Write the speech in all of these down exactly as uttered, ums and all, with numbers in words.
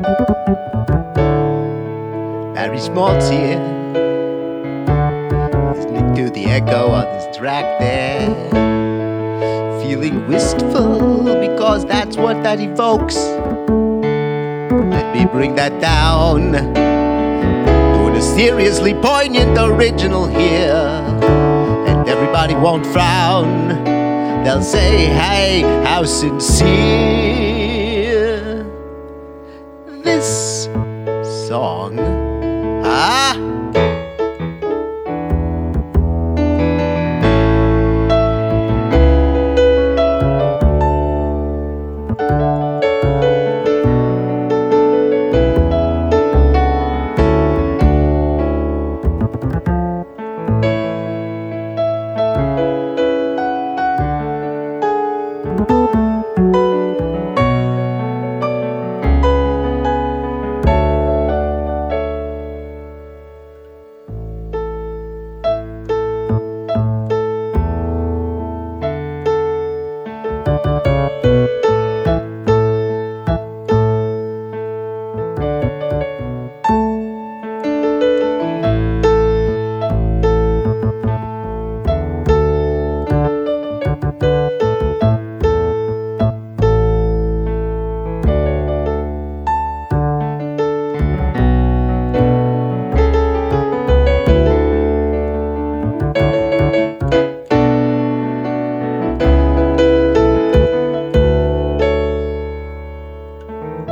Barry Schmaltz here, listening to the echo on this track there, feeling wistful because that's what that evokes. Let me bring that down, doing a seriously poignant original here, and everybody won't frown. They'll say, hey, how sincere this song. Ah!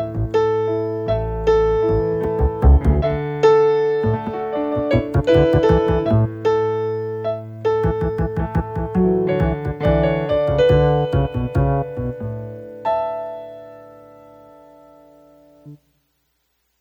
Thank you.